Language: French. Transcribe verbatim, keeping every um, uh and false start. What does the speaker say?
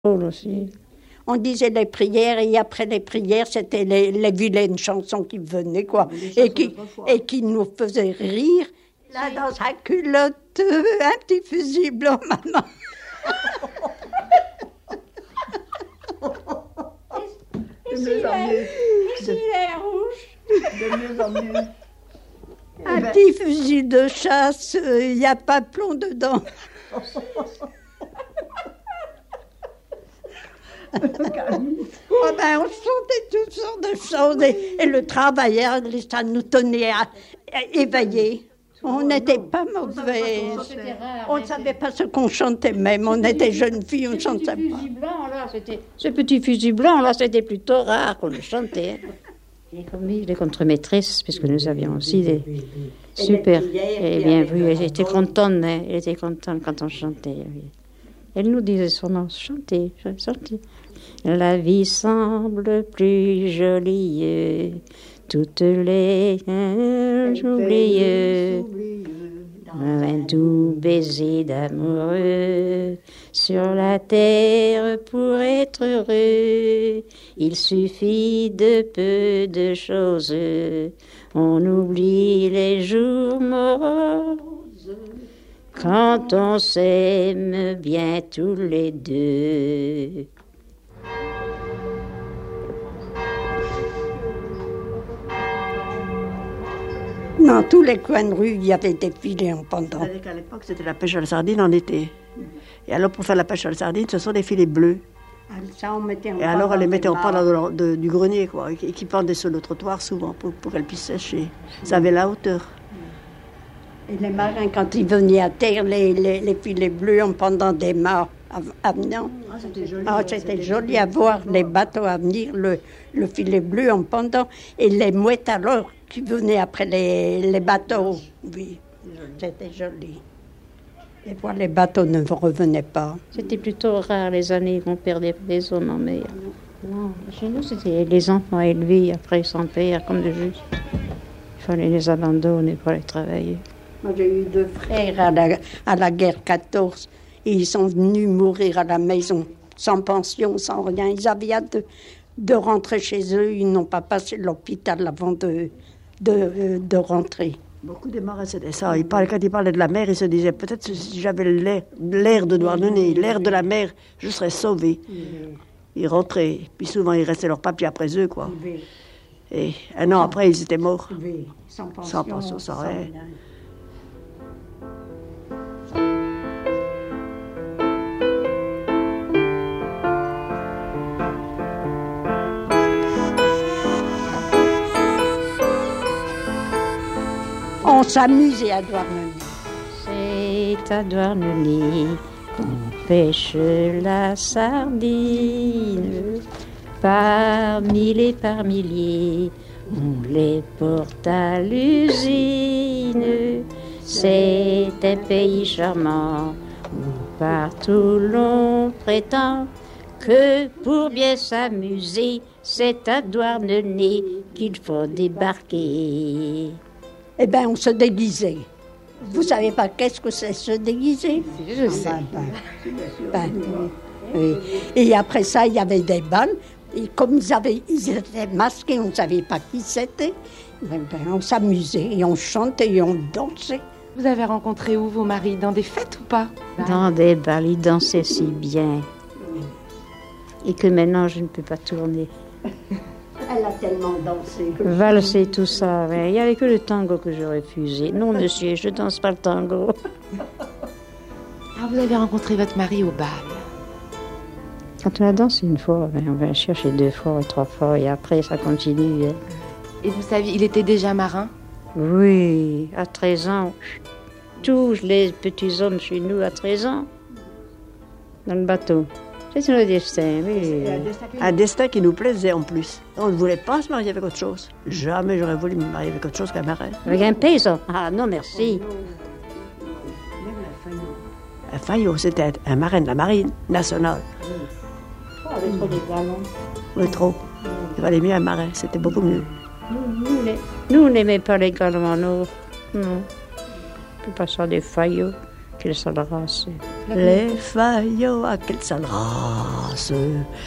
Aussi. On disait les prières et après les prières, c'était les, les vilaines chansons qui venaient, quoi, et qui, et qui nous faisaient rire. Là, dans sa culotte, un petit fusil blanc, maman. De mieux en mieux. Ici, il est rouge. De mieux en mieux. Un petit fusil de chasse, il euh, n'y a pas de plomb dedans. Oh ben, on chantait toutes sortes de choses et, et le travail, ça nous tenait à, à éveiller. On n'était pas mauvais. On ne savait pas ce qu'on chantait même. On était jeunes filles, on ne chantait pas. Blanc, là, ce petit fusil blanc, là, c'était plutôt rare qu'on le chantait. Les commis, les contre-maîtresses, puisque nous avions aussi des super. Et bien vu, elle était contente, hein, elle était contente quand on chantait. Elle nous disait son nom, chantez, chantez. La vie semble plus jolie, toutes les oubliées. Un doux baiser d'amoureux sur la terre pour être heureux. Il suffit de peu de choses, on oublie les jours moroses. Quand on s'aime bien tous les deux. Dans tous les coins de rue, il y avait des filets en pendant. À l'époque, c'était la pêche à la sardine en été. Et alors, pour faire la pêche à la sardine, ce sont des filets bleus. Ça, on mettait en et alors, on les mettait en pendant de, de, du grenier, quoi, et qui pendaient sur le trottoir souvent pour, pour qu'elles puissent sécher. Ça avait la hauteur. Et les marins, quand ils venaient à terre, les, les, les filets bleus en pendant des mâts à venir. Ah, c'était joli. Ah, c'était joli à voir les bateaux à venir, le, le filet bleu en pendant. Et les mouettes alors qui venaient après les, les bateaux. Oui, c'était joli. Et voir les bateaux ne revenaient pas. C'était plutôt rare les années qu'on perdait des hommes en mer. Non, chez nous, c'était les enfants élevés après sans père, comme de juste. Il fallait les abandonner pour aller travailler. Moi, j'ai eu deux frères à la, à la guerre quatorze et ils sont venus mourir à la maison, sans pension, sans rien. Ils avaient hâte de, de rentrer chez eux. Ils n'ont pas passé l'hôpital avant de, de, de rentrer. Beaucoup de marins, c'était ça. Ils parlaient, quand ils parlaient de la mer, ils se disaient peut-être si j'avais l'air, l'air de Douarnenez, l'air de la mer, je serais sauvé. Mmh. Ils rentraient. Puis souvent, ils restaient leurs papiers après eux, quoi. Mmh. Et un an après, ils étaient morts. Mmh. Sans pension, sans, pension, sans rien. rien. On s'amusait à Douarnenez. C'est à Douarnenez qu'on pêche la sardine. Par mille et par milliers, on les porte à l'usine. C'est un pays charmant où partout l'on prétend que pour bien s'amuser, c'est à Douarnenez qu'il faut débarquer. Eh bien, on se déguisait. Vous savez pas qu'est-ce que c'est se déguiser? Je sais. Ben, ben, oui. Et après ça, il y avait des balles. Et comme ils, avaient, ils étaient masqués, on ne savait pas qui c'était. Ben, ben, on s'amusait et on chantait et on dansait. Vous avez rencontré où vos maris? Dans des fêtes ou pas? Dans des balles, ils dansaient si bien. Et que maintenant, je ne peux pas tourner. Elle a tellement dansé. Valser, tout ça. Mais il n'y avait que le tango que je refusais. Non, monsieur, je ne danse pas le tango. Alors, vous avez rencontré votre mari au bal? Quand on a dansé une fois, on va chercher deux fois, trois fois, et après, ça continue. Hein. Et vous saviez, il était déjà marin? Oui, à treize ans. Tous les petits hommes chez nous, à treize ans, dans le bateau. C'est un destin, oui. Un destin, un destin qui nous plaisait en plus. On ne voulait pas se marier avec autre chose. Jamais j'aurais voulu me marier avec autre chose qu'un marin. Avec un paysan? Ah non, merci. Un faillot, c'était un marin de la marine nationale. Oh, avec trop des galons. Oui, trop. Il valait mieux un marin, c'était beaucoup mieux. Nous, nous, nous on n'aimait pas les galons en or. Non. On peut pas faire des faillots, qu'ils sont races. Les faillots, à quelle sale race,